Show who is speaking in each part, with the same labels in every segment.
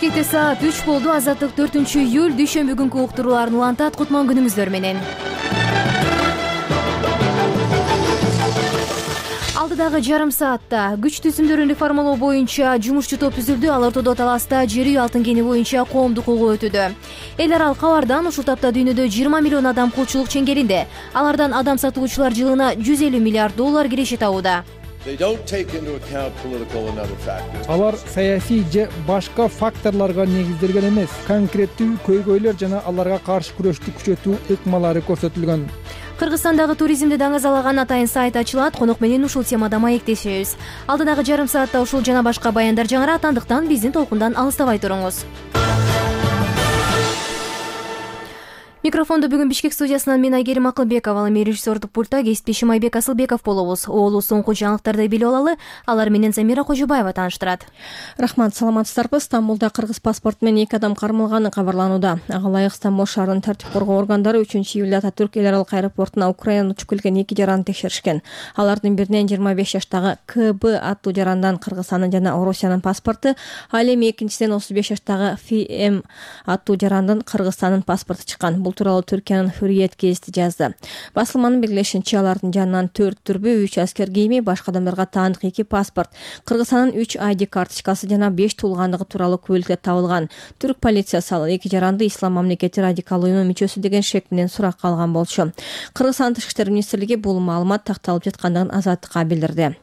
Speaker 1: Бишкекте саат 3 болду. Азаттык 4-июль дүйшөмбү күнкү уктурууларын улантат. Кутман күнүңүздөр менен. Алдыдагы жарым саатта күч түзүмдөрүн реформалоо боюнча жумушчу топ түзүлдү. Ал ортодо таласта жер үй алтын кени боюнча коомдук угуу өтүүдө. Эл аралык кабардан ушул тапта дүйнөдө 20 миллион адам кулчулук чеңгеринде. Алардан адам сатуучулар жылына $150 миллиард киреше табууда.
Speaker 2: Алар саясий же башка факторлорго негизделген эмес, конкреттүү көйгөйлөр жана аларга каршы күрөштү күчөтүү ыкмалары көрсөтүлгөн.
Speaker 1: Кыргызстандагы туризмди даңазалаган атайын сайт ачылат. Конок менен ушул темада маектешебиз. Алдыдагы жарым саатта ушул жана башка баяндар жаңырат, андыктан биздин толкундан алыстабай туруңуз. Микрофонду бүгүн Бишкек студиясынан мен Айгерим Акылбекова, ал эми режиссердук пультта кесиптешим Айбек Асылбеков болобуз. Оолу соңку жаңылыктарды билип алалы. Алар менен Замира Кожобаева тааныштырат.
Speaker 3: Рахмат, саламатсыздарбы? Стамбулда кыргыз паспорту менен 2 адам кармалганы кабарланууда. Ага ылайык Стамбул шаарынын тартип коргоо органдары 3-июлда Ататүрк эл аралык аэропортуна Украинадан учуп келген 2 жараны текшеришкен. Алардын биринен 25 жаштагы КБ аттуу жарандан Кыргызстандын жана Орусиянын паспорту, ал эми экинчисинен 35 жаштагы ФМ аттуу жарандын Кыргызстандын паспорту чыккан. Бул тууралуу Түркиянын Hürriyet гезити жазды. Басылманын белгилешинче, алардын жанынан 4 түрбү, 3 аскер кийими, башка адамдарга таандык 2 паспорт, Кыргызстандын 3 ID карточкасы жана 5 туулгандыгы тууралуу күбөлүктөр табылган. Түрк полициясы ал 2 жаранды ислам мамлекети радикалдуу уюмунун мүчөсү деген шек менен суракка алган болчу. Кыргызстан Тышкы иштер министрлиги бул маалымат такталып жаткандыгын Азаттыкка билдирди.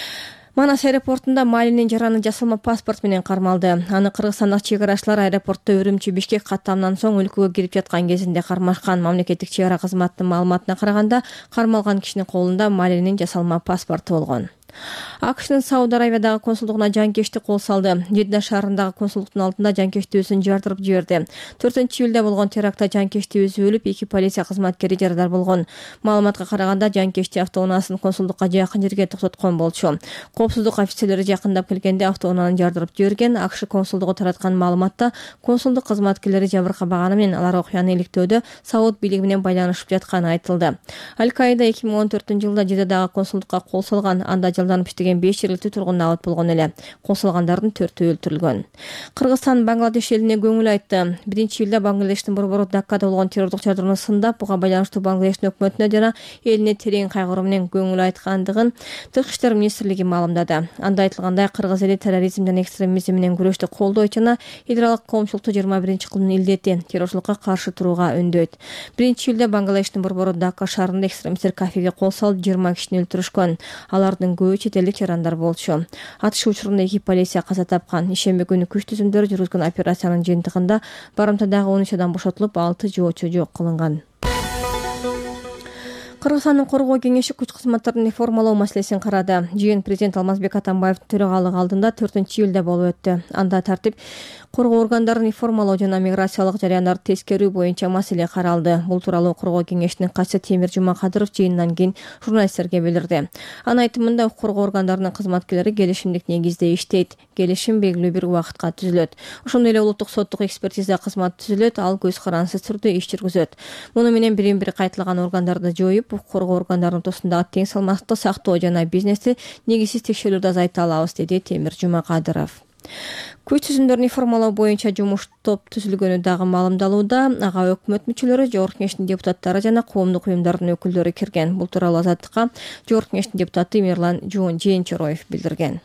Speaker 3: Манас аэропортунда Малинин жараны жасалма паспорт менен кармалды. Аны кыргызстандык чек арачылар аэропортто Үрүмчү Бишкек каттамынан соң өлкөгө кирип жаткан кезинде кармашкан. Мамлекеттик чек ара кызматынын маалыматына караганда, кармалган кишинин колунда Малинин жасалма паспорту болгон. АКШнын Сауд Аравиядагы консулдугуна жанкечти кол салды. Жидда шаарындагы консулдуктун алдында жанкечти өзүн жардырып жиберди. 4-июлда болгон терактта жанкечти өзү өлүп, 2 полиция кызматкери жарадар болгон. Маалыматка караганда жанкечти автоунаасын консулдукка жакын жерге токтоткон болчу. Коопсуздук офицерлери жакындап келгенде автоунааны жардырып жиберген. АКШ консулдугу тараткан маалыматта консулдук кызматкерлери жабыркабаганы менен алар окуяны иликтөөдө Сауд бийлиги менен байланышып жатканы айтылды. Аль-Каида 2014-жылда Жиддадагы консулдукка кол салган. Анда жылданып иштеген 5 жергиликтүү тургун абат болгон эле. Кол салгандардын 4-өө өлтүрүлгөн. Кыргызстан Бангладеш элине көңүл айтты. 1-июлда Бангладештин борбору Даккада болгон террордук жардырууну сындап, буга байланыштуу Бангладештин өкмөтүнө жана элине терең кайгыруу менен көңүл айткандыгын Тышкы иштер министрлиги маалымдады. Анда айтылгандай, кыргыз эли терроризм жана экстремизм менен күрөштү колдойт жана эл аралык коомчулукту 21-кылдын илдети террорчулукка каршы турууга үндөйт. 1-июлда Бангладештин борбору Дакка шаарында экстремисттер кафеге кол салып 20 кишини өлтүрүшкөн. Алардын көбү чет элдик жарандар болчу. Атыш учурунда 2 полиция каза тапкан. Ишембе күнү күч түзүмдөрү жүргүзгөн операциянын жыйынтыгында барымтадагы 13 адам бошотулуп, 6 жоочу жок кылынган. Кыргызстандын коргоо кеңеши күч кызматтарын реформалоо маселесин карады. Жыйын президент Алмазбек Атамбаевдин төрагалыгы алдында 4-июлда болуп өттү. Анда тартип коргоо органдарын реформалоо жана миграциялык жарыяндарды тескерүү боюнча маселе каралды. Бул тууралуу коргоо кеңешинин катчысы Темир Жумакадыров жыйындан кийин журналисттерге билдирди. Анын айтымында коргоо органдарынын кызматкерлери келишимдик негизде иштейт. Келишим белгилүү бир убакытка түзүлөт. Ошондой эле улуттук соттук экспертиза кызматы түзүлөт, ал көз карансыз түрдө иш жүргүзөт. Муну менен бирин-бири кайталаган органдарды жоюп, коргоо органдарынын ортосундагы тең салмактыкты сактоо жана бизнести негизсиз текшерүүдү азайта алабыз, деди Темир Жумакадыров. Күч түзүмдөрүн реформалоо боюнча жумуш топ түзүлгөнү дагы маалымдалууда. Ага өкмөт мүчөлөрү, Жогорку Кеңештин депутаттары жана коомдук уюмдардын өкүлдөрү кирген. Бул тууралуу Азаттыкка Жогорку Кеңештин депутаты Мирлан Жээнчороев билдирген.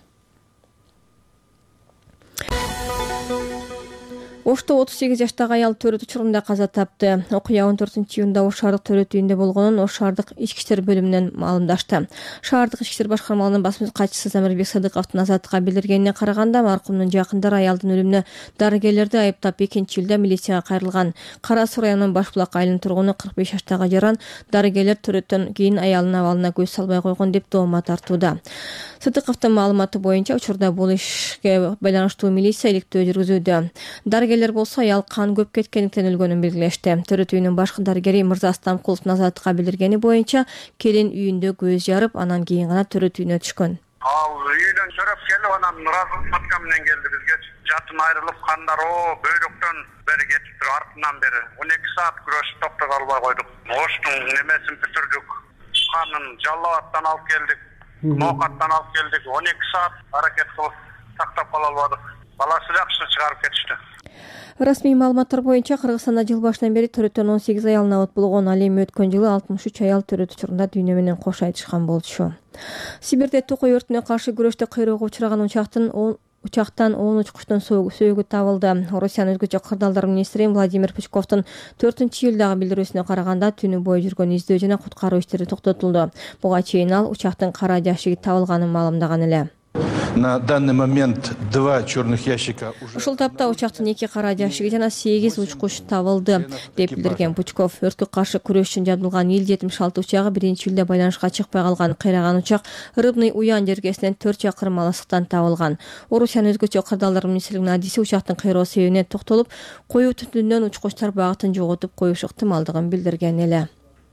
Speaker 3: Ошто 38 жаштагы аял төрөт учурунда каза тапты. Окуя 14-июнда Ош шаардык төрөт үйүндө болгонун Ош шаардык ички иштер бөлүмүнөн маалымдашты. Шаардык ички иштер башкармалыгынын басма катчысы Замирбек Садыковдун Азаттыкка билдиргенине караганда, маркумдун жакындары аялдын өлүмүнө дарыгерлерди айыптап 2-июлда милицияга кайрылган. Кара Суу районунун Башбулак айылынын тургуну 45 жаштагы жаран дарыгерлер төрөттөн кийин аялынын абалына көз салбай койгон деп доомма тартууда. Садыковдун маалыматы боюнча, учурда бул ишке байланыштуу милиция иликтөө жүргүзүүдө. Дарыгерлер болсо аял кан көп кеткендиктен өлгөнүн белгилешти. Төрөт үйүнүн башкы дарыгери Мырза Астамкуловдун Азаттыкка билдиргени боюнча, келин үйүндө көз жарып, анан кийин гана төрөт үйүнө түшкөн.
Speaker 4: Ал үйдөн чырап келип, анан разыска менен келди бизге. Жатын айрылып, кандароо бөйрөктөн бери кетиптир, артынан бери 12 саат күрөшүп токтото албай койдук. Оштун немесин бүтүрдүк. Канын Жалалабадтан алып келдик. Ноокаттан алып келдик. 12 саат аракет кылып сактап кала албадык. баласы жакшы чыгарып кетишти.
Speaker 3: Расмий маалыматтар боюнча Кыргызстанда жыл башынан бери төрөттөн 18 аялын абат болгон. Ал эми өткөн жылы 63 аял төрөт учурунда дүйнө менен кош айтышкан болчу. Сибирде Токой өртүнө каршы күрөштө кыйроого учураган учактан 10 учкучтун сөөгү табылды. Орусиянын өзгөчө кырдаалдар министри Владимир Пучковдун 4-июлдагы билдирүүсүнө караганда түнү бою жүргөн издөө жана куткаруу иштери токтотулду. Буга чейин ал учактын кара жашыгы табылганын маалымдаган эле.
Speaker 5: На данный момент 2 черных ящика.
Speaker 3: Ушул тапта учактын 2 кара жашыгы жана 8 учкуч табылды, деп билдирген Пучков. Өрткө каршы күрөш үчүн жабдылган Ил-76 учагы 1-июлда байланышка чыкпай калган. Кыйраган учак Рыбный Уян жергесинен 4 чакырым алыстыктан табылган. Орусиянын өзгөчө кырдаалдар министрлигинин адиси учактын кыйроо себебине токтолуп, коюу түтүндөн учкучтар багытын жоготуп коюшу ыктымалдыгын билдирген эле.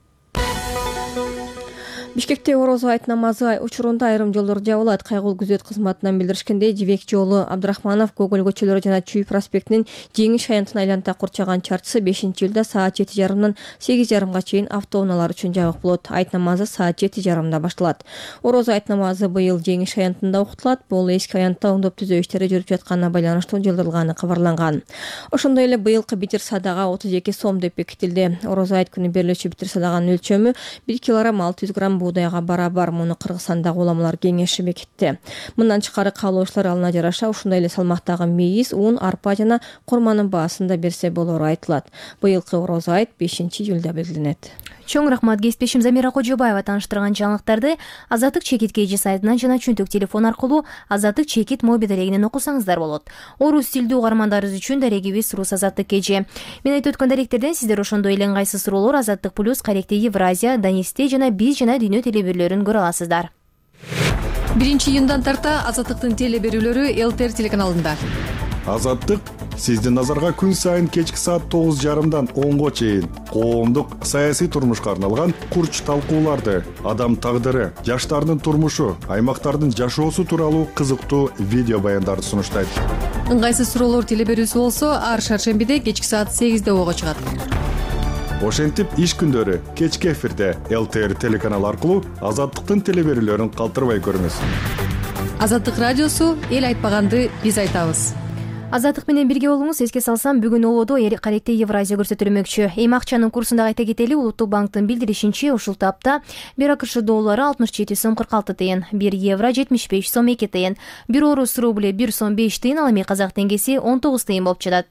Speaker 3: Бишкекте Орозо айт намазы учурунда айрым жолдор жабылат. Кайгыл күзөт кызматынан билдиришкендей, Жибек жолу, Абдрахманов, Гоголь көчөлөрү жана Чүй проспектинин Жеңиш аянтын айланта курчаган чарчысы 5-июлда саат 7:30-дан 8:30 чейин автоунаалар үчүн жабык болот. Айт намазы саат 7:30 башталат. Орозо айт намазы быйыл Жеңиш аянтында окутулат. Бул эски аянтта оңдоп түзөө иштери жүрүп жатканына байланыштуу жылдырылганы кабарланган. Ошондой эле быйылкы битир садага 32 сом деп бекитилди. Орозо айт күнү берилүүчү битир садаганын өлчөмү 1 кг 600 грамм буудайга барабар. Муну Кыргызстандагы уламалар кеңеши бекитти. Мындан тышкары каалоочулар алына жараша ушундай эле салмактагы мейиз, ун, арпа жана курманын баасында берсе болору айтылат. Быйылкы Орозо айт 5-июлда белгиленет.
Speaker 1: Чоң рахмат. Кесиптешим Замира Кожобаева тааныштырган жаңылыктарды Азаттык Чекит KG сайтынан жана чөнтөк телефон аркылуу Азаттык Чекит моби дарегинен окусаңыздар болот. Орус тилдүү угармандарыбыз үчүн дарегибиз Рус Азаттык KG. Мен айтып өткөн даректерден сиздер ошондой эле ыңгайсыз суроолор Азаттык Плюс, Каректе Евразия, Данисте жана Биз жана Дүйнө телебирлөрүн көрө аласыздар.
Speaker 6: 1-июндан тарта Азаттыктын телеберүүлөрү ЛТР телеканалында.
Speaker 5: Азаттык сиздин назарга күн сайын кечки саат 9:30-дан 10-го чейин коомдук саясий турмушка арналган курч талкууларды, адам тагдыры, жаштардын турмушу, аймактардын жашоосу тууралуу кызыктуу видео баяндарды сунуштайт.
Speaker 6: Ыңгайсыз суроолор телеберүүсү болсо ар шаршембиде кечки саат 8-де ого чыгат.
Speaker 5: Ошентип иш күндөрү кечки эфирде ЛТР телеканалы аркылуу Азаттыктын телеберүүлөрүн калтырбай көрүңүз.
Speaker 6: Азаттык радиосу эл айтпаганды биз айтабыз.
Speaker 1: Азаттык менен бирге болуңуз. Эске салсам, бүгүн Олодо Каректе Евразия көрсөтүлмөкчү. Эми акчанын курсунда айта кетели, Улуттук банктын билдиришинче ушул тапта 1 АКШ доллары 67 сом 46 тыйын, 1 евро 75 сом 2 тыйын, 1 орус рубль 1 сом 5 тыйын, ал эми казак теңгеси 19 тыйын болуп жатат.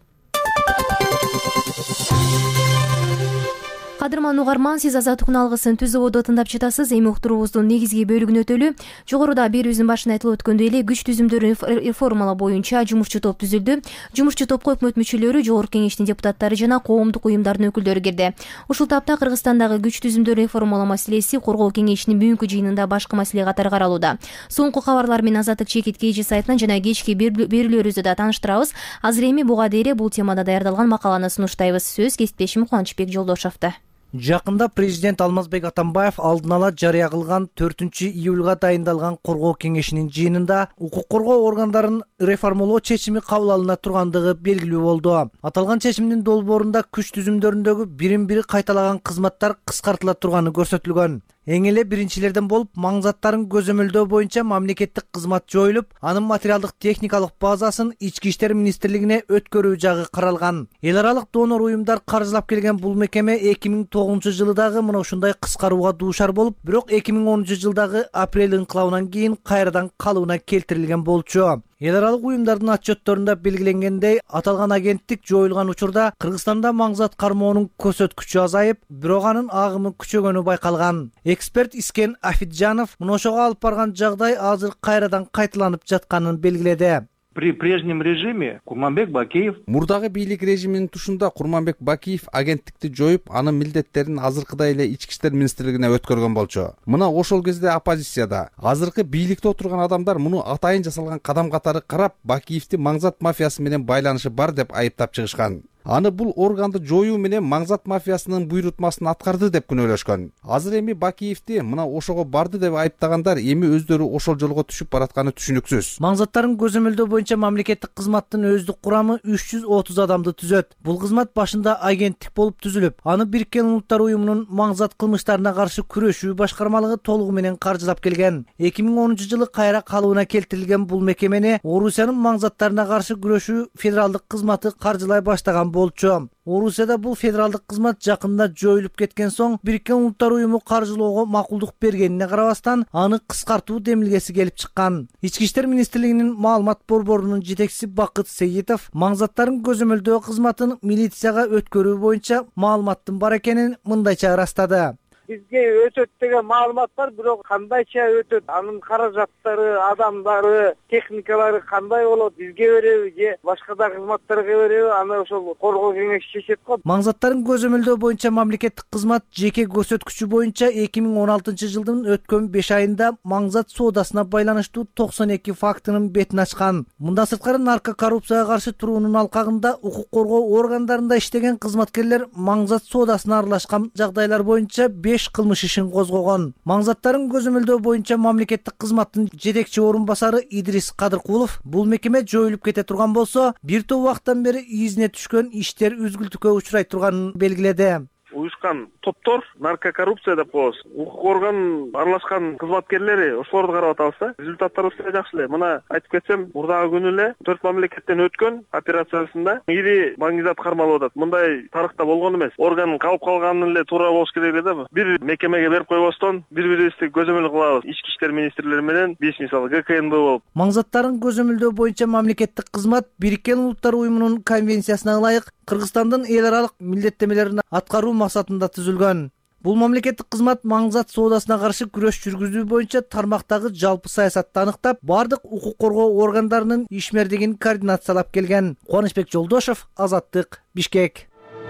Speaker 1: Кадырман угарман, сиз Азаттыктын алгысын Түз ободо тыңдап жатасыз. Эми уктуруубуздун негизги бөлүгүнө өтөлү. Жогоруда берүүбүздүн башында айтылып өткөндөй эле күч түзүмдөрүн реформалоо боюнча жумушчу топ түзүлдү. Жумушчу топко өкмөт мүчөлөрү, жогорку кеңештин депутаттары жана коомдук уюмдардын өкүлдөрү кирди. Ушул тапта Кыргызстандагы күч түзүмдөрүн реформалоо маселеси коргоо кеңешинин бүгүнкү жыйынында башкы маселе катары каралууда. Соңку кабарлар менен Азаттык Чекит KG сайтынан жана кечки берүүлөрүбүздү да тааныштырабыз. Азыр эми буга дейре бул темада даярдалган макаланы сунуштайбыз. Сөз кесиптешим Кубанычбек Жолдошовдо.
Speaker 7: Жакында президент Алмазбек Атамбаев алдын ала жарыя кылган 4-июлга дайындалган коргоо кеңешинин жыйынында укук коргоо органдарын реформалоо чечими кабыл алына тургандыгы белгилүү болду. Аталган чечимдин долбоорунда күч түзүмдөрүндөгү бирин-бири кайталаган кызматтар кыскартыла турганы көрсөтүлгөн. Эң эле биринчилерден болуп, маңзаттарын көзөмөлдөө боюнча мамлекеттик кызмат жоюлуп, анын материалдык техникалык базасын Ички иштер министрлигине өткөрүү жагы каралган. Эл аралык донор уюмдар каржылап келген бул мекеме 2009 дагы мына ушундай кыскарууга дуушар болуп, бирок 2010 апрель инкылабынан кийин кайрадан калыбына келтирилген болчу. Эл аралык уюмдардын отчетторунда белгиленгендей, аталган агенттик жоюлган учурда Кыргызстанда маңзат кармоонун көрсөткүчү азайып, бирок анын агымы күчөгөнү байкалган. Эксперт Искен Афиджанов мына ошого алып барган жагдай азыр кайрадан кайталанып жатканын белгиледи.
Speaker 8: При прежнем режиме Курманбек Бакиев
Speaker 9: мурдагы бийлик режиминин тушунда Курманбек Бакиев агенттикти жоюп, анын милдеттерин азыркыдай эле Ички иштер министрлигине өткөргөн болчу. Мына ошол кезде оппозицияда азыркы бийликте отурган адамдар муну атайын жасалган кадам катары карап, Бакиевди маңзат мафиясы менен байланышы бар деп айыптап чыгышкан. аны бул органды жоюу менен Маңзат мафиясынын буйрутмасын аткарды деп күнөөлөшкөн. Азыр эми Бакиевди мына ошого барды деп айыптагандар эми өздөрү ошол жолго түшүп баратканы түшүнүксүз.
Speaker 7: Маңзаттардын көзөмөлдөө боюнча мамлекеттик кызматтын өздүк курамы 330 адамды түзөт. Бул кызмат башында агенттик болуп түзүлүп, аны Бириккен Улуттар уюмунун маңзат кылмыштарына каршы күрөшүү башкармалыгы толугу менен каржылап келген. 2010-жылы кайра калыбына келтирилген бул мекемени Орусиянын маңзаттарына каршы күрөшүү федералдык кызматы каржылай баштаган болчу. Орусияда бул федералдык кызмат жакында жоюлуп кеткен соң Бириккен Улуттар уюму каржылоого макулдук бергенине карабастан аны кыскартуу демилгеси келип чыккан. Ички иштер министрлигинин маалымат борборунун жетекчиси Бакыт Сейитов маңзаттардын көзөмөлдөө кызматын милицияга өткөрүү боюнча маалыматтын бар экенин мындайча ырастады.
Speaker 10: Бизге өтөт деген маалымат бар, бирок кандайча өтөт, анын каражаттары, адамдары, техникалары кандай болот, бизге береби же башка да кызматтарга береби, аны ошол коргоо кеңеши чечет го.
Speaker 7: Маңзаттардын көзөмөлдөө боюнча мамлекеттик кызмат жеке көрсөткүчү боюнча 2016-жылдын өткөн 5 айында маңзат соодасына байланыштуу 92 фактынын бетин ачкан. Мындан сырткары нарко коррупцияга каршы туруунун алкагында укук коргоо органдарында иштеген кызматкерлер маңзат соодасына аралашкан жагдайлар боюнча 5 кылмыш ишин козгогон. Маңзаттардын көзөмөлдөө боюнча мамлекеттик кызматтын жетекчи орун басары Идрис Кадыркулов бул мекеме жоюлуп кете турган болсо, бир топ убакыттан бери изине түшкөн иштер үзгүлтүккө учурай турганын белгиледи.
Speaker 10: Уюшкан топтор наркокоррупция деп коебуз. Укук орган аралашкан кызматкерлери ошолорду карап атабыз да. Результаттарыбыз жакшы эле. Мына айтып кетсем, мурдагы күнү эле 4 мамлекеттен өткөн операциясында ири маңгизат кармалып атат. Мындай тарыхта болгон эмес. Орган калып калганын эле туура болуш керек эле да. Бир мекемеге берип койбостон бири-бирибизди көзөмөл кылабыз. Ички иштер министрлери менен биз мисалы ГКНБ болуп.
Speaker 7: Маңзаттардын көзөмөлдөө боюнча мамлекеттик кызмат Бириккен Улуттар уюмунун конвенциясына ылайык Кыргызстандын эл аралык милдеттемелерин аткаруу максатында түзүлгөн. Бул мамлекеттик кызмат маңзат соодасына каршы күрөш жүргүзүү боюнча тармактагы жалпы саясатты аныктап, бардык укук коргоо органдарынын ишмердигин координациялап келген. Кубанычбек Жолдошов, Азаттык, Бишкек.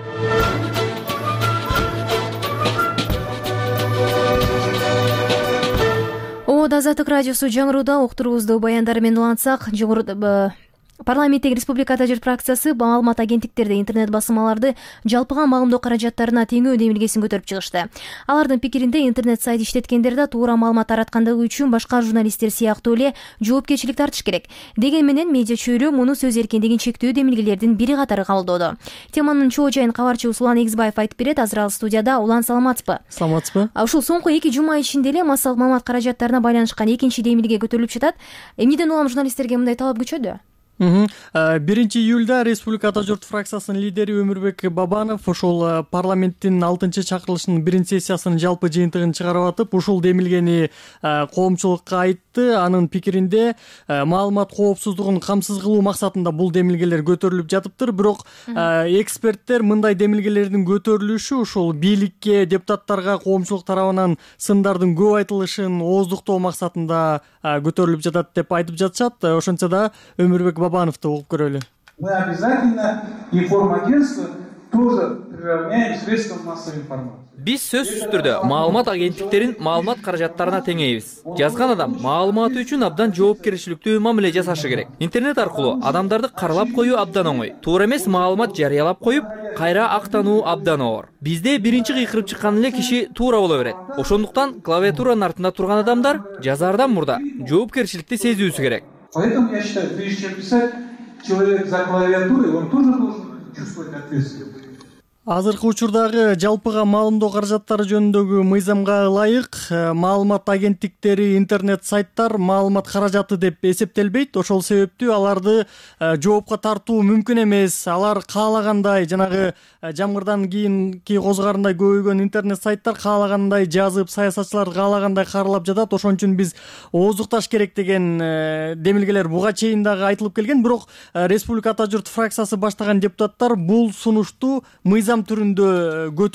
Speaker 1: Азаттык радиосу жаңырууда уктуруубузду баяндары менен улантсак, парламенттеги республикада жер фракциясы маалымат агенттиктерди, интернет басылмаларды жалпыга маалымдоо каражаттарына теңөө демилгесин көтөрүп чыгышты. Алардын пикиринде интернет сайт иштеткендер да туура маалымат тараткандыгы үчүн башка журналисттер сыяктуу эле жоопкерчилик тартыш керек. Деген менен медиа чөйрө муну сөз эркиндигин чектөө демилгелердин бири катары кабылдоодо. Теманын чоо жайын кабарчыбыз Улан Эгизбаев айтып берет. Азыр ал студияда. Улан, саламатсызбы?
Speaker 11: Саламатсызбы.
Speaker 1: Ушул соңку 2 жума ичинде эле массалык маалымат каражаттарына байланышкан экинчи демилге көтөрүлүп жатат. Эмнеден улам журналисттерге мындай талап күчөдү?
Speaker 11: 1-июлда Республикада журт фракциясынын лидери Өмүрбек Бабанов ошол парламенттин 6-чакырылышынын 1-сессиясынын жалпы жыйынтыгын чыгарып атып, ушул демилгени коомчулукка айтты. Анын пикиринде маалымат коопсуздугун камсыз кылуу максатында бул демилгелер көтөрүлүп жатыптыр. Бирок эксперттер мындай демилгелердин көтөрүлүшү ушул бийликке, депутаттарга коомчулук тарабынан сындардын көп айтылышын ооздуктоо максатында көтөрүлүп жатат деп айтып жатышат. Ошентсе да Өмүрбек Бабановду угуп көрөлү.
Speaker 12: Мы обязательно информагентство тоже приравняем средствам массовой информации.
Speaker 13: Биз сөзсүз түрдө маалымат агенттиктерин маалымат каражаттарына теңейбиз. Жазган адам маалыматы үчүн абдан жоопкерчиликтүү мамиле жасашы керек. Интернет аркылуу адамдарды каралап коюу абдан оңой. Туура эмес маалымат жарыялап коюп, кайра актануу абдан оор. Бизде биринчи кыйкырып чыккан эле киши туура боло берет. Ошондуктан клавиатуранын артында турган адамдар жазаардан мурда жоопкерчиликти сезүүсү керек.
Speaker 12: Поэтому я считаю, прежде чем писать, человек за клавиатурой, он тоже должен чувствовать ответственность.
Speaker 11: Азыркы учурдагы жалпыга маалымдоо каражаттары жөнүндөгү мыйзамга ылайык маалымат агенттиктери, интернет сайттар маалымат каражаты деп эсептелбейт. Ошол себептүү аларды жоопко тартуу мүмкүн эмес. Алар каалагандай жанагы жамгырдан кийинки козгарындай көбөйгөн интернет сайттар каалагандай жазып, саясатчылар каалагандай каралап жатат. Ошон үчүн биз ооздукташ керек деген демилгелер буга чейин дагы айтылып келген. Бирок Республика Ата журт фракциясы баштаган депутаттар бул сунушту мыйзам түрүндө көтөрүп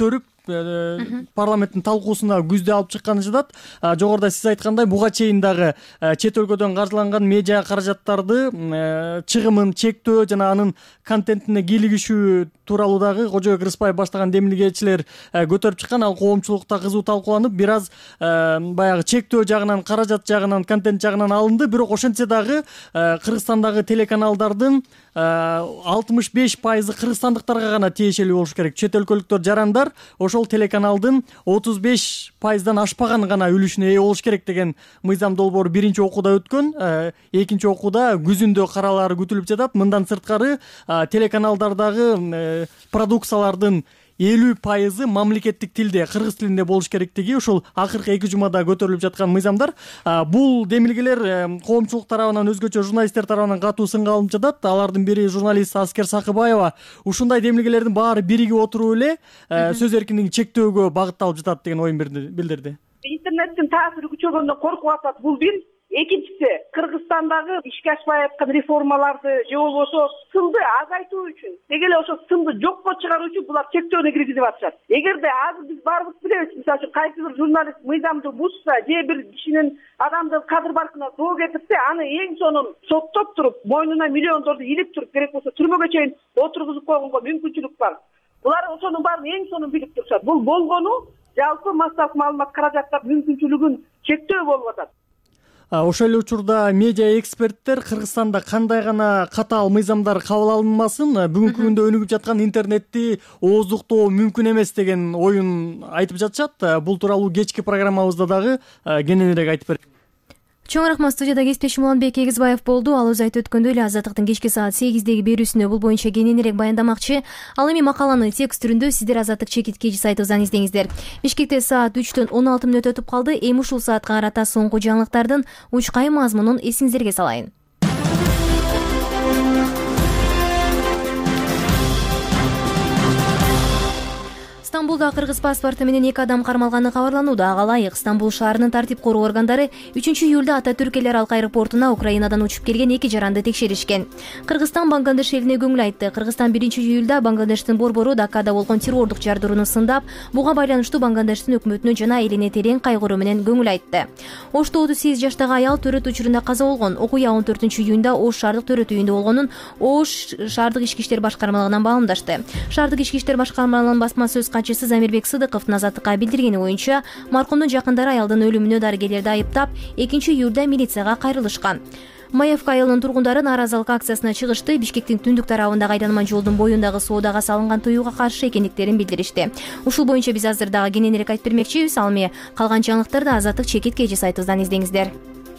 Speaker 11: парламенттин талкуусуна күздө алып чыкканы жатат. Жогоруда сиз айткандай буга чейин дагы чет өлкөдөн каржыланган медиа каражаттарды чыгымын чектөө жана анын контентине кийлигишүү тууралуу дагы Кожобек Рыспаев баштаган демилгечилер көтөрүп чыккан. Ал коомчулукта кызуу талкууланып, бир аз баягы чектөө жагынан, каражат жагынан, контент жагынан алынды. Бирок ошентсе дагы Кыргызстандагы телеканалдардын 65% кыргызстандыктарга гана тиешелүү болуш керек. Чет өлкөлүктөр жарандар ошол телеканалдын 35%дан ашпаган гана үлүшүнө ээ болуш керек деген мыйзам долбоору биринчи окууда өткөн. Экинчи окууда күзүндө каралары күтүлүп жатат. Мындан сырткары телеканалдардагы продукциялардын 50% мамлекеттик тилде, кыргыз тилинде болуш керектиги ушул акыркы 2 жумада көтөрүлүп жаткан мыйзамдар. Бул демилгелер коомчулук тарабынан, өзгөчө журналисттер тарабынан катуу сынга алынып жатат. Алардын бири журналист Аскер Сакыбаева ушундай демилгелердин баары биригип отуруп эле сөз эркиндигин чектөөгө багытталып жатат деген оюн билдирди.
Speaker 14: Интернеттин таасири күчөгөндөн коркуп атат, бул бир. Экинчиси, Кыргызстандагы ишке ашпай аткан реформаларды же болбосо сынды азайтуу үчүн, деги эле ошо сынды жокко чыгаруу үчүн булар чектөөнү киргизип атышат. Эгерде азыр биз баарыбыз билебиз, мисалы үчүн кайсы бир журналист мыйзамды бузса же бир кишинин адамдын кадыр баркына зоо кетирсе, аны эң сонун соттоп туруп, мойнуна миллиондорду илип туруп, керек болсо түрмөгө чейин отургузуп койгонго мүмкүнчүлүк бар. Булар ошонун баарын эң сонун билип турушат. Бул болгону жалпы массалык маалымат каражаттар мүмкүнчүлүгүн чектөө болуп атат.
Speaker 11: Ошол эле учурда медиа эксперттер Кыргызстанда кандай гана катаал мыйзамдар кабыл алынмасын, бүгүнкү күндө өнүгүп жаткан интернетти ооздуктоо мүмкүн эмес деген оюн айтып жатышат. Бул тууралуу кечки программабызда дагы кененирээк айтып берет.
Speaker 1: Чоң рахмат. Студияда кесиптешим Уланбек Эгизбаев болду. Ал өзү айтып өткөндөй эле Азаттыктын кечки саат 8деги берүүсүндө бул боюнча кененирээк баяндамакчы. Ал эми макаланы текст түрүндө сиздер Азаттык чекиткеji сайтыбыздан издеңиздер. Бишкекте саат 3-төн 16 мүнөт өтүп калды. Эми ушул саатка карата соңку жаңылыктардын учкай мазмунун эсиңиздерге салайын. Стамбулда кыргыз паспорту менен 2 адам кармалганы кабарланууда. Ага ылайык Стамбул шаарынын тартип коруу органдары 3-июлда Ататүрк эл аралык аэропортуна Украинадан учуп келген 2 жаранды текшеришкен. Кыргызстан Бангладеш элине көңүл айтты. Кыргызстан 1-июлда Бангладештин борбору Даккада болгон террордук жардырууну сындап, буга байланыштуу Бангладештин өкмөтүнө жана элине терең кайгыруу менен көңүл айтты. Ошто 38 жаштагы аял төрөт учурунда каза болгон. Окуя 14-июнда Ош шаардык төрөт үйүндө болгонун Ош шаардык ички иштер башкармалыгынан маалымдашты. Шаардык ички иштер башкармалыгынын басма сөз катчысы Замирбек Сыдыковдун Азаттыкка билдиргени боюнча, маркумдун жакындары аялдын өлүмүнө дарыгерлерди айыптап, 2-июлда милицияга кайрылышкан. Маевка айылынын тургундары нааразылык акциясына чыгышты. Бишкектин түндүк тарабындагы айданма жолдун боюндагы соодага салынган тыюуга каршы экендиктерин билдиришти. Ушул боюнча биз азыр дагы кененирээк айтып бермекчибиз. Ал эми калган жаңылыктарды Азаттык чекиткеji сайтыбыздан издеңиздер.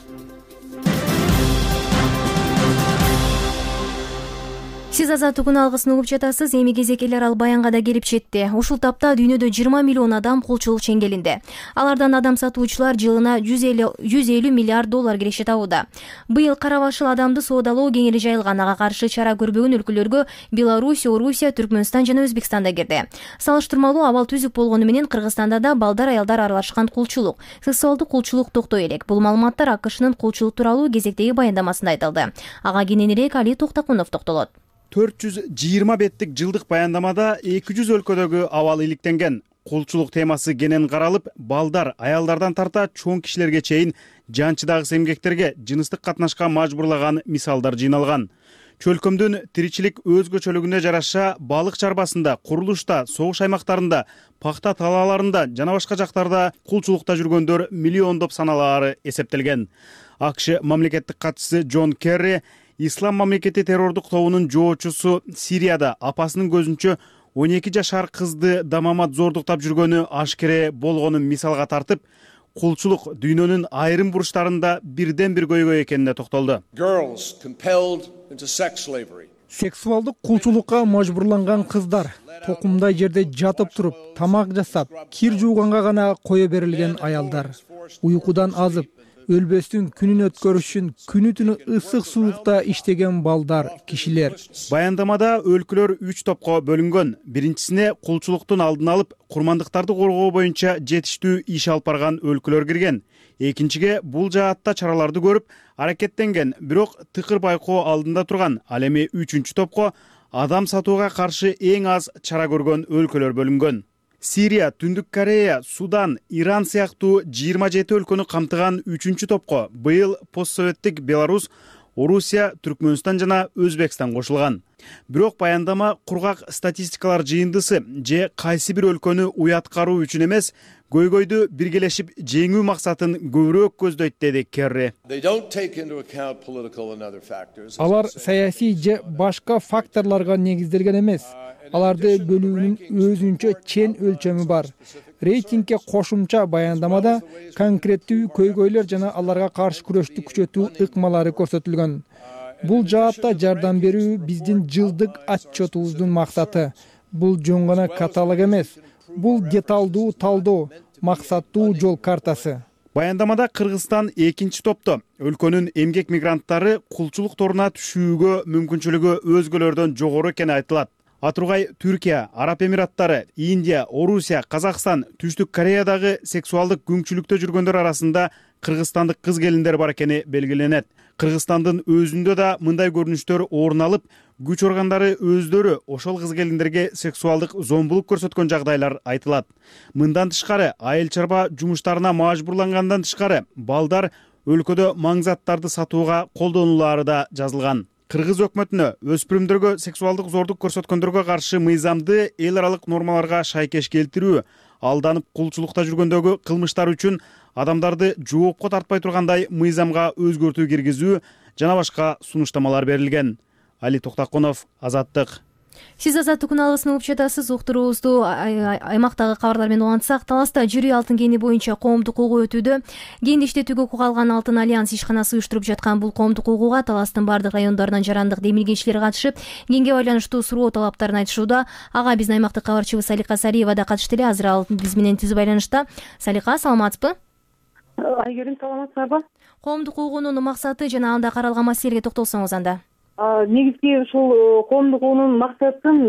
Speaker 1: Сиз Азаттыктын алгысын угуп жатасыз. Эми кезек эл аралык баянга да келип жетти. Ушул тапта дүйнөдө 20 миллион адам кулчулук чеңгелинде. Алардан адам сатуучулар жылына 150 миллиард доллар киреше табууда. Быйыл кара башыл адамды соодалоо кеңири жайылган. Ага каршы чара көрбөгөн өлкөлөргө Беларусь, Орусия, Түркмөнстан жана Өзбекстан да кирди. Салыштырмалуу абал түзүк болгону менен Кыргызстанда да балдар, аялдар аралашкан кулчулук, сексуалдык кулчулук токтой элек. Бул маалыматтар АКШнын кулчулук тууралуу кезектеги баяндамасында айтылды. Ага кененирээк Али Токтакунов токтолот.
Speaker 15: 420 беттик жылдык баяндамада 200 өлкөдөгү абал иликтенген. Кулчулук темасы кенен каралып, балдар, аялдардан тарта чоң кишилерге чейин жанчыдагыс эмгектерге жыныстык катнашка мажбурлаган мисалдар жыйналган. Чөлкөмдүн тиричилик өзгөчөлүгүнө жараша балык чарбасында, курулушта, согуш аймактарында, пахта талааларында жана башка жактарда кулчулукта жүргөндөр миллиондоп саналаары эсептелген. АКШ мамлекеттик катчысы Джон Керри Ислам мамлекети террордук тобунун жоочусу Сирияда апасынын көзүнчө 12 жашар кызды дамамат зордуктап жүргөнү ашкере болгонун мисалга тартып, кулчулук дүйнөнүн айрым бурчтарында бирден бир көйгөй экенине токтолду.
Speaker 2: Сексуалдык кулчулукка мажбурланган кыздар токумдай жерде жатып туруп, тамак жасап, кир жууганга гана кое берилген аялдар, уйкудан азып, өлбөстүн күнүн өткөрүшүн күнү түнү ысык суукта иштеген балдар, кишилер.
Speaker 15: Баяндамада өлкөлөр 3 топко бөлүнгөн. Биринчисине кулчулуктун алдын алып, курмандыктарды коргоо боюнча жетиштүү иш алып барган өлкөлөр кирген. Экинчиге бул жаатта чараларды көрүп, аракеттенген, бирок тыкыр байкоо алдында турган. Ал эми 3-топко адам сатууга каршы эң аз чара көргөн өлкөлөр бөлүнгөн. Сирия, Түндүк Корея, Судан, Иран сыяктуу 27 өлкөнү камтыган 3-чү топко быйыл постсоветтик Беларусь, Орусия, Түркмөнстан жана Өзбекстан кошулган. Бирок баяндама кургак статистикалар жыйындысы же кайсы бир өлкөнү уяткаруу үчүн эмес, көйгөйдү биргелешип жеңүү максатын көбүрөөк көздөйт, деди Керри.
Speaker 2: Алар саясий же башка факторлорго негизделген эмес. Аларды бөлүүнүн өзүнчө чен өлчөмү бар. Рейтингге кошумча баяндамада конкреттүү көйгөйлөр жана аларга каршы күрөштү күчөтүү ыкмалары көрсөтүлгөн. Бул жаатта жардам берүү биздин жылдык отчетубуздун максаты. Бул жөн гана каталог эмес. Бул деталдуу талдоо, максаттуу жол картасы.
Speaker 15: Баяндамада Кыргызстан 2-чи топто. Өлкөнүн эмгек мигранттары кулчулук торуна түшүүгө мүмкүнчүлүгү өзгөлөрдөн жогору экени айтылат. Атургай Түркия, Араб Эмираттары, Индия, Орусия, Казакстан, Түштүк Кореядагы сексуалдык күңчүлүктө жүргөндөр арасында кыргызстандык кыз келиндер бар экени белгиленет. Кыргызстандын өзүндө да мындай көрүнүштөр орун алып, күч органдары өздөрү ошол кыз келиндерге сексуалдык зомбулук көрсөткөн жагдайлар айтылат. Мындан тышкары, айыл чарба жумуштарына мажбурлангандан тышкары, балдар өлкөдө маң заттарды сатууга колдонулары да жазылган. Кыргыз өкмөтүнө өспүрүмдөргө сексуалдык зордук көрсөткөндөргө каршы мыйзамды эл аралык нормаларга шайкеш келтирүү, алданып кулчулукта жүргөндөгү кылмыштар үчүн адамдарды жоопко тартпай тургандай мыйзамга өзгөртүү киргизүү жана башка сунуштамалар берилген. Али Токтакунов, Азаттык.
Speaker 1: Сиз Азаттык күнүалысын угуп жатасыз. Уктуруубузду аймактагы кабарлар менен улантсак, Таласта жирүү алтын кени боюнча коомдук угуу өтүүдө. Кенди иштетүүгө укук алган Алтын альянс ишканасы уюштуруп жаткан бул коомдук угууга Таластын бардык райондарынан жарандык демилгечилер катышып, кенге байланыштуу суроо талаптарын айтышууда. Ага биздин аймактык кабарчыбыз Салика Сариева да катышты эле. Азыр ал биз менен түз байланышта. Салика, саламатсызбы?
Speaker 16: Айгерим, саламатсыздарбы?
Speaker 1: Коомдук угуунун максаты жана анда каралган маселеге токтолсоңуз анда.
Speaker 16: Негизги ушул коомдук угуунун максатын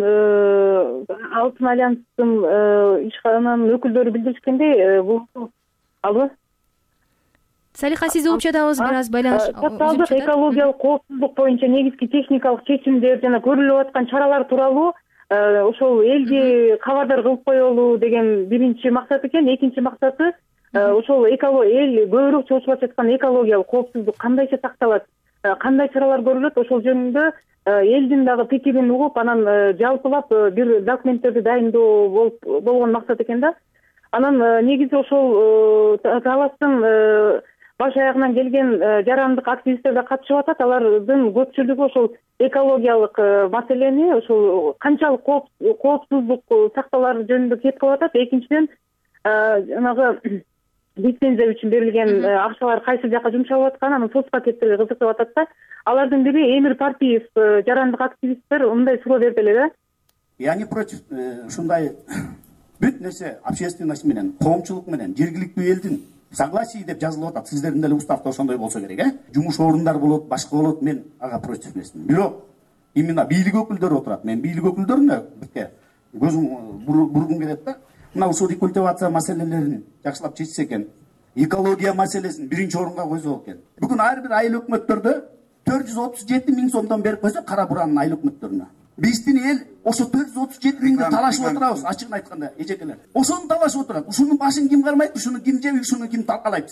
Speaker 16: Алтын альянстын ишкананын өкүлдөрү билдиришкендей, бул албы?
Speaker 1: Салика, сизди угуп жатабыз, бир аз байланыш.
Speaker 16: Социалдык экологиялык коопсуздук боюнча негизги техникалык чечимдер жана көрүлүп аткан чаралар тууралуу ошол элди кабардар кылып коелу деген биринчи максат экен. Экинчи максаты ошол эл көбүрөөк чоочулап жаткан экологиялык коопсуздук кандайча сакталат, кандай чаралар көрүлөт, ошол жөнүндө элдин дагы пикирин угуп, анан жалпылап бир документтерди дайындоо болгон максат экен да. Анан негизи ошол Таластын баш аягынан келген жарандык активисттер да катышып атат. Алардын көпчүлүгү ошол экологиялык маселени, ошол канчалык коопсуздук сакталар жөнүндө кеп кылып атат. Экинчиден, жанагы лицензия үчүн берилген акчалар кайсы жака жумшалып аткан, анан соцпакеттерге кызыгып атат да. Алардын бири Эмир Партиев, жарандык активисттер мындай суроо берди эле да.
Speaker 17: Я не против ушундай бүт нерсе общественность менен, коомчулук менен, жергиликтүү элдин согласии деп жазылып атат. Сиздердин деле уставда ошондой болсо керек, Жумуш орундар болот, башка болот, мен ага против эмесмин. Бирок именно бийлик өкүлдөрү отурат. Мен бийлик өкүлдөрүнө бирке көзүм бургум келет да. Мына ушул рекультивация маселелерин жакшылап чечсе экен, экология маселесин биринчи орунга койсо экен. Бүгүн ар бир айыл өкмөттөрдө 437 миң сомдон берип койсо, Кара Буранын айыл өкмөттөрүнө. Биздин эл ошо 437 миңди талашып отурабыз, ачыгын айтканда, эжекелер. Ошону талашып отурат. Ушунун башын ким кармайт, ушуну ким жеп, ушуну ким талкалайт?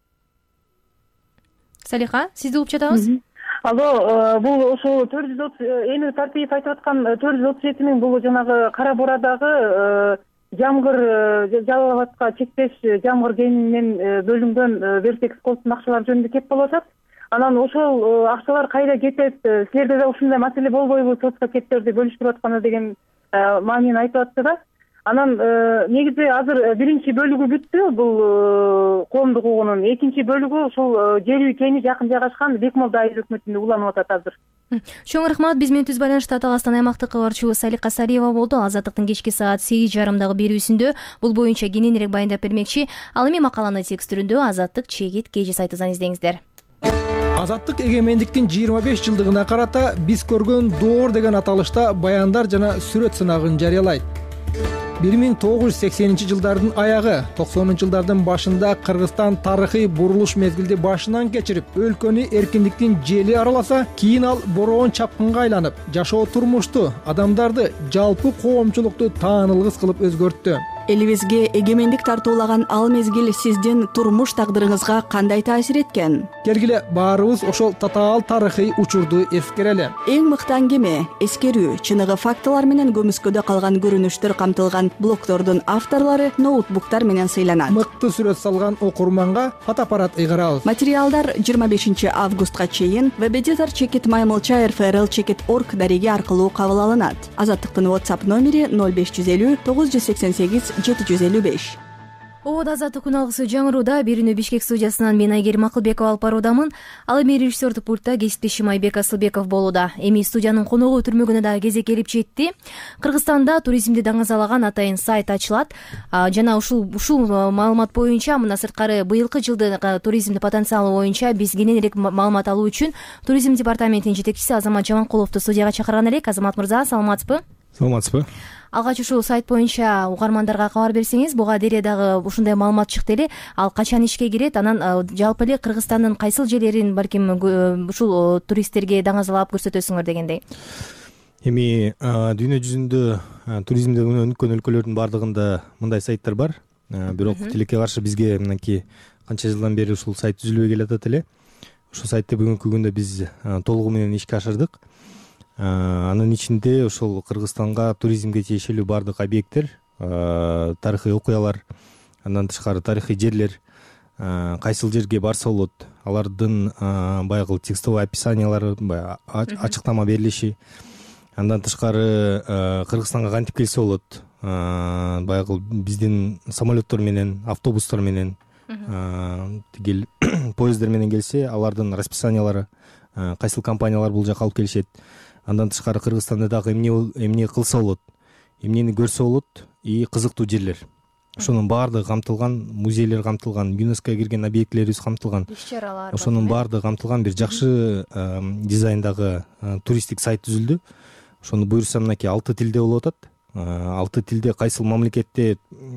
Speaker 1: Салиха, сизди угуп жатабыз.
Speaker 16: Алло, бул ошол 430 Эмир Партиев айтып аткан 437 миң бул жанагы Кара Бурадагы жамгыр Жалал-Абадка чектеш жамгыр кенинен бөлүнгөн Вертекс колдун акчалары жөнүндө кеп болуп атат. Анан ошол акчалар кайда кетет? Силерде да ушундай маселе болбойбу, соцпакеттерди бөлүштүрүп атканы деген маанини айтып атты да. Анан негизи азыр биринчи бөлүгү бүттү бул коомдук угуунун. Экинчи бөлүгү ошол жер кени жакын жайгашкан Бекмолда айыл өкмөтүндө уланып атат азыр.
Speaker 1: Чоң рахмат. Биз менен түз байланышта Таластан аймактык кабарчыбыз Салика Сариева болду. Азаттыктын кечки саат 8:30 берүүсүндө бул боюнча кененирээк баяндап бермекчи. Ал эми макаланы текст түрүндө Азаттык чегит KG сайтынан издеңиздер.
Speaker 2: Азаттык эгемендиктин 25 жылдыгына карата биз көргөн доор деген аталышта баяндар жана сүрөт сынагын жарыялайт. 1980-жылдардын аягы, 90-жылдардын башында Кыргызстан тарыхый бурулуш мезгилди башынан кечирип, өлкөнү эркиндиктин жели араласа, кийин ал бороон чапкынга айланып, жашоо турмушту, адамдарды, жалпы коомчулукту таанылгыс кылып өзгөрттү.
Speaker 18: элибизге эгемендик тартуулаган ал мезгил сиздин турмуш тагдырыңызга кандай таасир эткен?
Speaker 2: келгиле баарыбыз ошол татаал тарыхый учурду эскерели.
Speaker 18: Эң мыкты аңгеме, эскерүү, чыныгы фактылар менен көмүскөдө калган көрүнүштөр камтылган блогтордун авторлору ноутбуктар менен сыйланат.
Speaker 2: Мыкты сүрөт салган окурманга фотоаппарат ыйгарабыз.
Speaker 18: Материалдар 25 августка чейин webeditor@maymilcha.rfrl.org дареги аркылуу кабыл алынат. Азаттыктын WhatsApp номери 0550 988 755.
Speaker 1: Обод азаттык күн алгысы жаңырууда биринүү Бишкек студиясынан мен Айгерим Акылбекова алып баруудамын. Ал эми режиссердик пультта кесиптешим Айбек Асылбеков болууда. Эми студиянын коногу өтүрмөгүнө да кезек келип жетти. Кыргызстанда туризмди даңазалаган атайын сайт ачылат. Жана ушул маалымат боюнча мына сырткары быйылкы жылдын туризмдин потенциалы боюнча биз кененирээк маалымат алуу үчүн туризм департаментинин жетекчиси Азамат Жаманкуловду студияга чакырган элек. Азамат мырза, саламатсызбы?
Speaker 5: Саламатсызбы?
Speaker 1: Алгач ушул сайт боюнча угармандарга кабар берсеңиз, буга дарыя дагы ушундай маалымат чыкты эле. Ал качан ишке кирет? Анан жалпы эле Кыргызстандын кайсыл жерлерин балким ушул туристтерге даңазалап көрсөтөсүңөр дегендей.
Speaker 19: Эми дүйнө жүзүндө туризмден өнүккөн өлкөлөрдүн бардыгында мындай сайттар бар. Бирок тилекке каршы бизге мынакей канча жылдан бери ушул сайт түзүлбөй келатат эле. Ушул сайтты бүгүнкү күндө биз толугу менен ишке ашырдык. Анын ичинде ошол Кыргызстанга туризмге тиешелүү бардык объекттер, тарыхый окуялар, андан тышкары тарыхый жерлер, кайсыл жерге барса болот, алардын баягы текстовый описаниялары, ачыктама берилиши, андан тышкары Кыргызстанга кантип келсе болот, баягы биздин самолеттор менен, автобустар менен, тигил поезддер менен келсе, алардын расписаниялары, кайсыл компаниялар бул жака алып келишет. Андан тышкары Кыргызстанда дагы эмне кылса болот, эмнени көрсө болот и кызыктуу жерлер. Ошонун баардыгы камтылган, музейлер камтылган, ЮНЕСКОга кирген объектилерибиз камтылган. Ошонун баардыгы камтылган бир жакшы дизайндагы туристтик сайт түзүлдү. Ошону буюрса мынакей 6 тилде болуп атат. 6 тилде кайсыл мамлекетте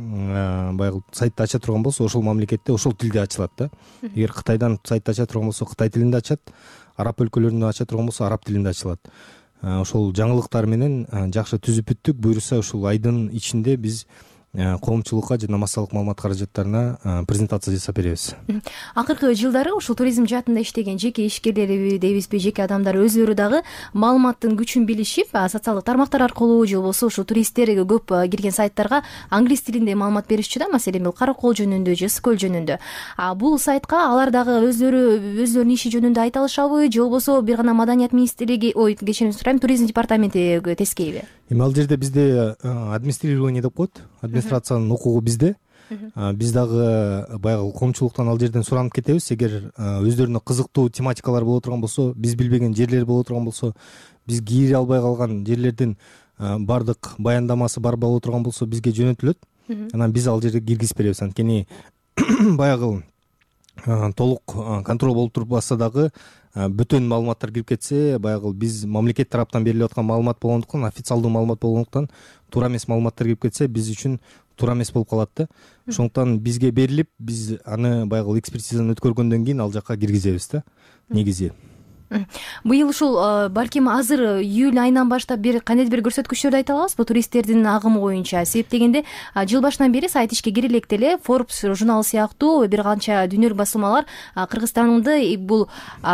Speaker 19: баягы сайтты ача турган болсо, ошол мамлекетте ошол тилде ачылат да. Эгер Кытайдан сайтты ача турган болсо, Кытай тилинде ачат. Араб өлкөлөрүндө ача турган болсо, араб тилинде ачылат. Ошол жаңылыктар менен жакшы түзүп бүттүк. Буюрса ушул айдын ичинде биз коомчулукка жана массалык маалымат каражаттарына презентация жасап беребиз.
Speaker 1: Акыркы жылдары ушул туризм жаатында иштеген жеке ишкерлери дейбизби, жеке адамдар өзүлөрү дагы маалыматтын күчүн билишип, социалдык тармактар аркылуу же болбосо ушул туристтер көп кирген сайттарга англис тилинде маалымат беришчү да, маселен бул Каракол жөнүндө же Скөл жөнүндө. Бул сайтка алар дагы өзлөрүнүн иши жөнүндө айта алышабы же болбосо бир гана Маданият министрлиги, кечирим сурайм, туризм департаменти тескейби?
Speaker 19: Эми ал жерде бизде администрирование деп коет. Администрациянын укугу бизде. Биз дагы баягы коомчулуктан ал жерден суранып кетебиз. Эгер өздөрүнө кызыктуу тематикалар боло турган болсо, биз билбеген жерлер боло турган болсо, биз кире албай калган жерлердин бардык баяндамасы бар боло турган болсо, бизге жөнөтүлөт. Анан биз ал жерге киргизип беребиз. Анткени баягы толук контроль болуп турбаса дагы бүтүн маалыматтар кирип кетсе, баягы биз мамлекет тараптан берилип аткан маалымат болгондуктан, официалдуу маалымат болгондуктан, туура эмес маалыматтар кирип кетсе, биз үчүн туура эмес болуп калат да. Ошондуктан бизге берилип, биз аны баягы экспертизадан өткөргөндөн кийин ал жакка киргизебиз да, негизи.
Speaker 1: Быйыл ушул балким азыр июль айынан баштап кандайдыр бир көрсөткүчтөрдү айта алабызбы туристтердин агымы боюнча? Себеп дегенде жыл башынан бери сайт ишке кире электе эле Forbes журналы сыяктуу бир канча дүйнөлүк басылмалар Кыргызстанды бул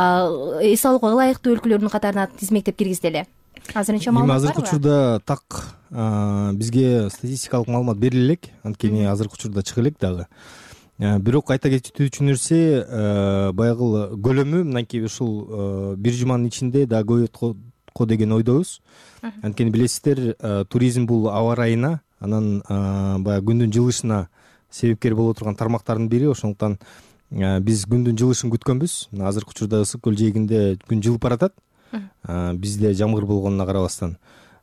Speaker 1: эс алууга ылайыктуу өлкөлөрдүн катарына тизмектеп киргизди эле. Азырынча маалымат барбы?
Speaker 19: Азыркы учурда так бизге статистикалык маалымат бериле элек, анткени азыркы учурда чыга элек дагы. Бирок айта кетүүчү нерсе, баягы көлөмү мынакей ушул бир жуманын ичинде да көбөйөт го деген ойдобуз. Анткени билесиздер, туризм бул аба ырайына, анан баягы күндүн жылышына себепкер боло турган тармактардын бири. Ошондуктан биз күндүн жылышын күткөнбүз. Азыркы учурда ысык көл жээгинде күн жылып баратат. Бизде жамгыр болгонуна карабастан.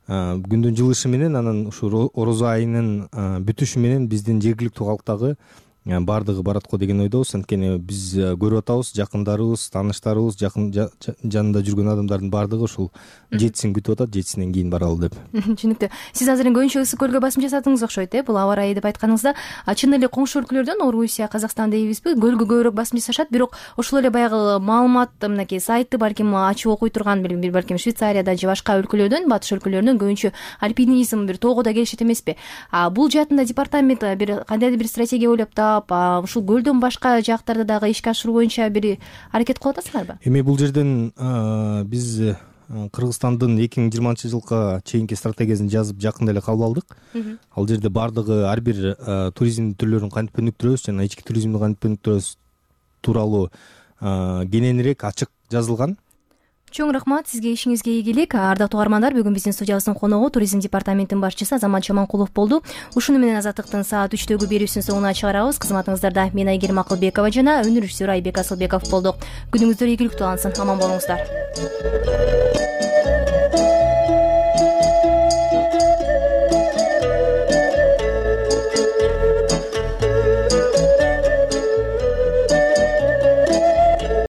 Speaker 19: Күндүн жылышы менен анан ушу орозо айынын бүтүшү менен биздин жергиликтүү калктагы баардыгы барат го деген ойдобуз. Анткени биз көрүп атабыз, жакындарыбыз, тааныштарыбыз, жанында жүргөн адамдардын баардыгы ушул жетисин күтүп атат, жетисинен кийин баралы деп.
Speaker 1: Түшүнүктүү. Сиз азыр көбүнчө ысык көлгө басым жасадыңыз окшойт, бул аба ырайы деп айтканыңызда. Чын эле коңшу өлкөлөрдөн Орусия, Казакстан дейбизби, көлгө көбүрөөк басым жасашат, бирок ошол эле баягы маалымат мынакей сайтты балким ачып окуй турган, балким Швейцарияда же башка өлкөлөрдөн, батыш өлкөлөрүнөн көбүнчө альпинизм бир тоого да келишет эмеспи? Бул жаатында департамент бир кандайдыр бир стратегия ойлоп таап, ушул көлдөн башка жактарды дагы ишке ашыруу боюнча бир аракет кылып атасыңарбы?
Speaker 19: Эми бул жерден биз Кыргызстандын 2020-жылга чейинки стратегиясын жазып жакында эле кабыл алдык. Ал жерде баардыгы ар бир туризм түрлөрүн кантип өнүктүрөбүз жана ички туризмди кантип өнүктүрөбүз тууралуу кененирээк ачык жазылган.
Speaker 1: Чоң рахмат, сизге ишиңизге ийгилик. Ардактуу угармандар, бүгүн биздин студиябыздын коногу туризм департаментинин башчысы Азамат Жаманкулов болду. Ушуну менен Азаттыктын саат 3дөгү берүүсүнүн соңуна чыгарабыз. Кызматыңыздарда мен Айгерим Акылбекова жана өнөр режиссеру Айбек Асылбеков болдук. Күнүңүздөр ийгиликтүү алынсын, аман болуңуздар.